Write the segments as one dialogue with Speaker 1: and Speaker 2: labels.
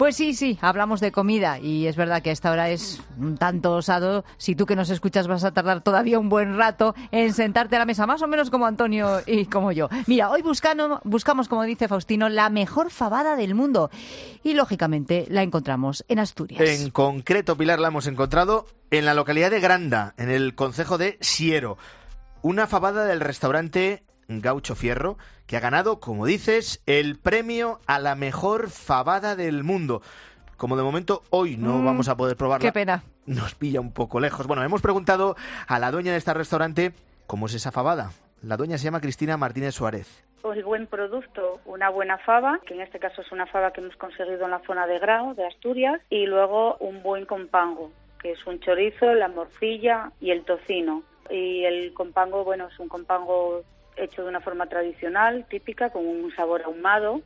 Speaker 1: Pues sí, hablamos de comida y es verdad que a esta hora es un tanto osado. Si tú que nos escuchas vas a tardar todavía un buen rato en sentarte a la mesa, más o menos como Antonio y como yo. Mira, hoy buscamos, como dice Faustino, la mejor fabada del mundo y lógicamente la encontramos en Asturias.
Speaker 2: En concreto, Pilar, la hemos encontrado en la localidad de Granda, en el concejo de Siero. Una fabada del restaurante Gaucho Fierro, que ha ganado, como dices, el premio a la mejor fabada del mundo. Como de momento hoy no vamos a poder probarla.
Speaker 1: Qué pena.
Speaker 2: Nos pilla un poco lejos. Bueno, hemos preguntado a la dueña de este restaurante cómo es esa fabada. La dueña se llama Cristina Martínez Suárez.
Speaker 3: El buen producto, una buena fava, que en este caso es una fava que hemos conseguido en la zona de Grao, de Asturias, y luego un buen compango, que es un chorizo, la morcilla y el tocino. Y el compango, bueno, es un compango hecho de una forma tradicional, típica, con un sabor ahumado.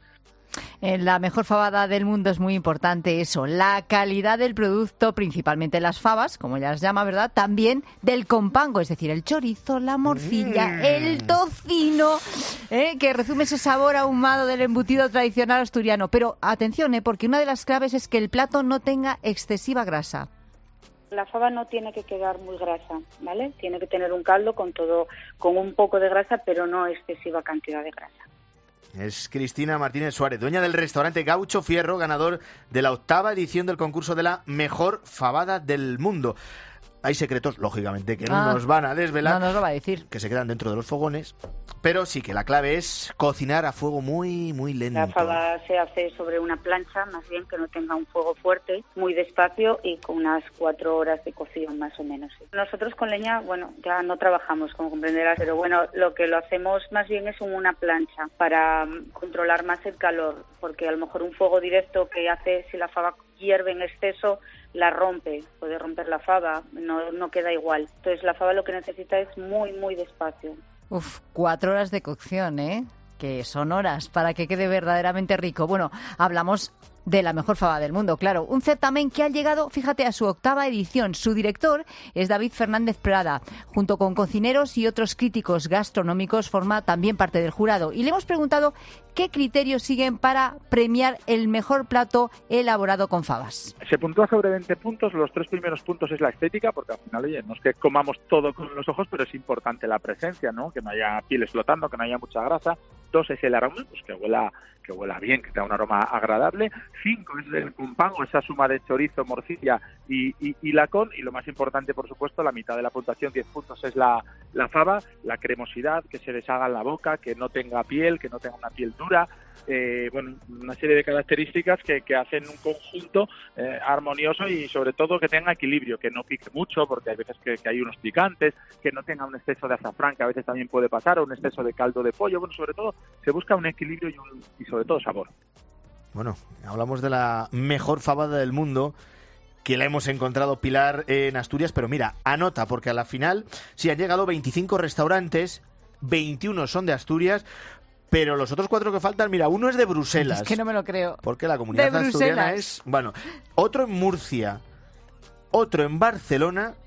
Speaker 1: En la mejor fabada del mundo es muy importante eso, la calidad del producto, principalmente las fabas, como ya las llama, ¿verdad? También del compango, es decir, el chorizo, la morcilla, el tocino, que resume ese sabor ahumado del embutido tradicional asturiano. Pero atención, porque una de las claves es que el plato no tenga excesiva grasa.
Speaker 3: La fava no tiene que quedar muy grasa, ¿vale? Tiene que tener un caldo con un poco de grasa, pero no excesiva cantidad de grasa.
Speaker 2: Es Cristina Martínez Suárez, dueña del restaurante Gaucho Fierro, ganador de la 8ª edición del concurso de la mejor fabada del mundo. Hay secretos, lógicamente, que no nos van a desvelar.
Speaker 1: No nos lo va a decir.
Speaker 2: Que se quedan dentro de los fogones. Pero sí que la clave es cocinar a fuego muy, muy lento.
Speaker 3: La fava se hace sobre una plancha, más bien que no tenga un fuego fuerte, muy despacio y con unas 4 horas de cocción más o menos. Nosotros con leña, bueno, ya no trabajamos, como comprenderás, pero bueno, lo que lo hacemos más bien es en una plancha para controlar más el calor, porque a lo mejor un fuego directo que hace, si la fava hierve en exceso, la rompe, puede romper la fava, no queda igual. Entonces la fava lo que necesita es muy, muy despacio.
Speaker 1: 4 horas de cocción, que son horas para que quede verdaderamente rico. Bueno, hablamos de la mejor fava del mundo, claro. Un certamen que ha llegado, fíjate, a su 8ª edición. Su director es David Fernández Prada. Junto con cocineros y otros críticos gastronómicos forma también parte del jurado. Y le hemos preguntado qué criterios siguen para premiar el mejor plato elaborado con fabas.
Speaker 4: Se puntúa sobre 20 puntos. Los 3 primeros puntos es la estética, porque al final, oye, no es que comamos todo con los ojos, pero es importante la presencia, ¿no? Que no haya pieles flotando, que no haya mucha grasa. 2 es el aroma, pues que huela bien, que tenga un aroma agradable. 5 es el compango, esa suma de chorizo, morcilla y lacón. Y lo más importante, por supuesto, la mitad de la puntuación, 10 puntos, es la fava, la cremosidad, que se deshaga en la boca, que no tenga piel, que no tenga una piel dura. Bueno, una serie de características que hacen un conjunto armonioso y sobre todo que tenga equilibrio, que no pique mucho, porque hay veces que hay unos picantes, que no tenga un exceso de azafrán, que a veces también puede pasar, o un exceso de caldo de pollo. Bueno, sobre todo se busca un equilibrio y sobre todo sabor.
Speaker 2: Bueno, hablamos de la mejor fabada del mundo, que la hemos encontrado, Pilar, en Asturias, pero mira, anota, porque a la final sí han llegado 25 restaurantes, 21 son de Asturias, pero los otros 4 que faltan, mira, uno es de Bruselas.
Speaker 1: Es que no me lo creo.
Speaker 2: Porque la comunidad asturiana es... Bueno, otro en Murcia, otro en Barcelona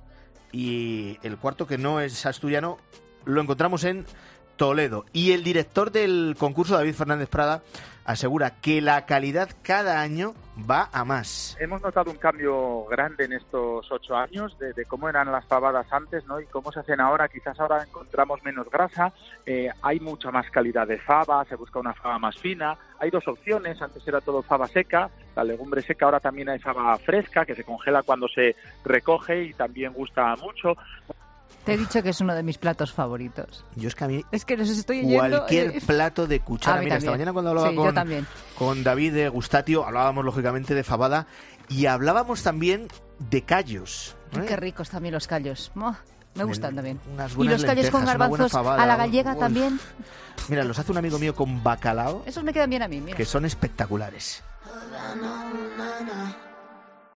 Speaker 2: y el cuarto, que no es asturiano, lo encontramos en Toledo. Y el director del concurso, David Fernández Prada, asegura que la calidad cada año va a más.
Speaker 4: Hemos notado un cambio grande en estos 8 años de cómo eran las fabadas antes, ¿no? Y cómo se hacen ahora. Quizás ahora encontramos menos grasa, hay mucha más calidad de fava, se busca una fava más fina. Hay 2 opciones, antes era todo fava seca, la legumbre seca, ahora también hay fava fresca, que se congela cuando se recoge y también gusta mucho.
Speaker 1: Te he dicho que es uno de mis platos favoritos.
Speaker 2: Yo es que a mí...
Speaker 1: Es que los estoy oyendo...
Speaker 2: Cualquier plato de cuchara. Mira, esta mañana cuando hablaba con David Gustatio, hablábamos lógicamente de fabada y hablábamos también de callos.
Speaker 1: Qué ricos también los callos. Me gustan también.
Speaker 2: Y
Speaker 1: los callos con garbanzos
Speaker 2: fabada,
Speaker 1: a la gallega también.
Speaker 2: Mira, los hace un amigo mío con bacalao.
Speaker 1: Esos me quedan bien a mí, mira.
Speaker 2: Que son espectaculares.